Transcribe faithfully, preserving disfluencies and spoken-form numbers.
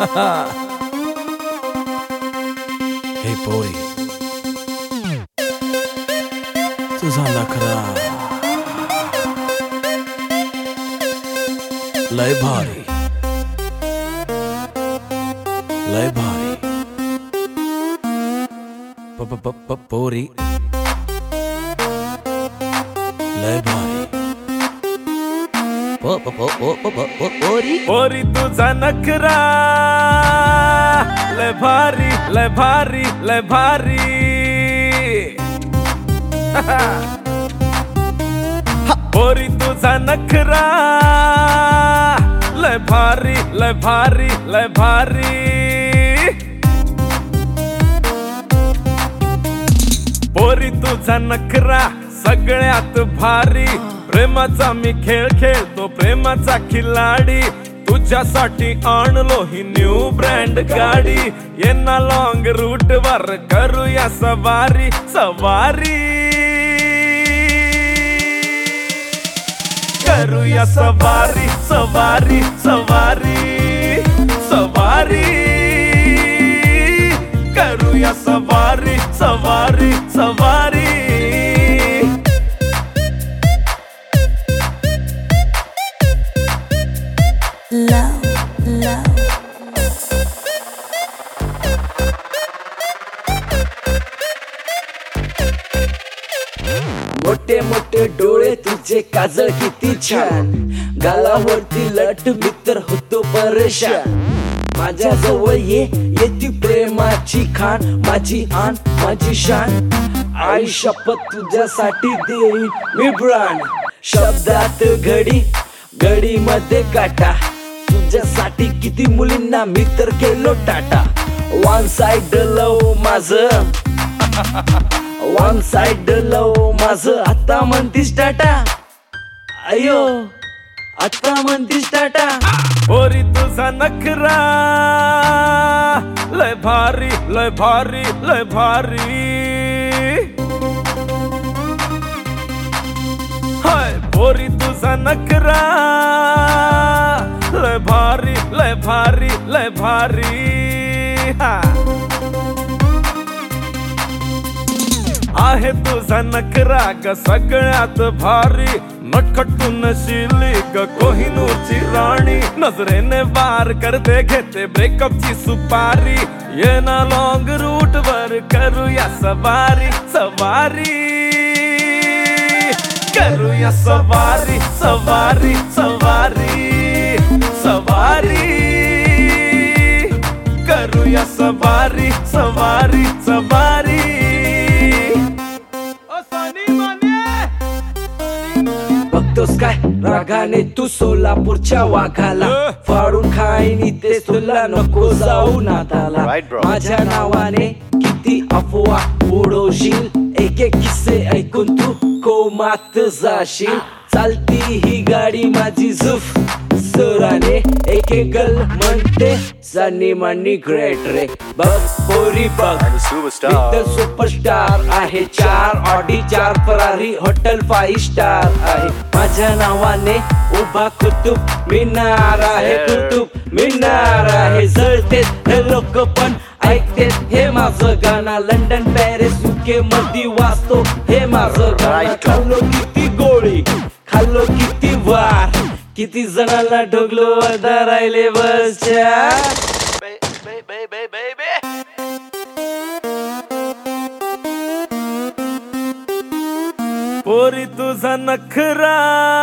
हे पोरी, तुझा नखरा लय भारी, लय भारी. प प प प पोरी लय भारी. प प प प प प पोरी पोरी तुझा नखरा लय भारी, लय भारी, लय भारी. पोरी तुझा नखरा लय भारी, लय भारी, लय भारी. पोरी तुझा नखरा सगळ्यात भारी. प्रेमाचा मी खेळ खेळतो, प्रेमाचा खिलाडी. तुझ्यासाठी आणलो ही न्यू ब्रँड गाडी. ये ना लॉंग रूट वर करूया सवारी, सवारी करूया सवारी, सवारी, सवारी, सवारी करूया सवारी, सवारी, सवारी. Love, love. मोठे मोठे डोळे तुझे, काजळ किती छान. गालावरती लट, मित्र होतो परेशान. माझ्या जवळ ये, येती प्रेमाची खाण. माझी आण, माझी शान. आई शपथ तुझ्यासाठी देईन मी प्राण. शब्दात घडी, घडी मध्ये काटा. तुझ्यासाठी किती मुलींना मी तर केलो टाटा. वन साइड लव माझं, वन साइड लव माझं. आता म्हणतीस टाटा, अयो आता म्हणतीस टाटा. पोरी तुझा नखरा लय भारी, लय भारी, लय भारी. हाय पोरी तुझा नखरा लय भारी, लय भारी, लय भारी. हा आहे तुझा नखरा ग सगळ्यात भारी. नटखटून शिली ग कोहिनूरची राणी. नजरेने वार करते, घेते ब्रेकअपची सुपारी. ये ना लॉंग रूट वर करूया सवारी, सवारी करूया सवारी, सवारी, सवारी, सवारी करूया सवारी, सवारी, सवारी. बघतोस काय रागाने तू सोलापूरच्या वाघाला. फाडून खाईन इथेच, तुला नको जाऊ नादाला. माझ्या नावाने किती अफवा उडवशील. एक एक किस्से ऐकून तू कोमात जाशील. चालती ही गाडी माझी जुफ सुराने. एक एक गल म्हणते सनी मनी ग्रेट रे. बघ पोरी बघ, इथं सुपरस्टार आहे. चार ऑडी, चार फरारी, हॉटेल फाईव्ह स्टार आहे. माझ्या नावाने उभा कुतुब मिनार आहे. कुतुब मिनार आहे. जळतेत हे लोक पण ऐकतेत हे माझं गाणं. लंडन पॅरिस युके मध्ये वाचतो हे माझं गाणं. खाल्लो किती गोळी, खाल्लो किती वार. किती जणांना ढोकलो अर्धा राहिले बसच्या. पोरी तुझा नखरा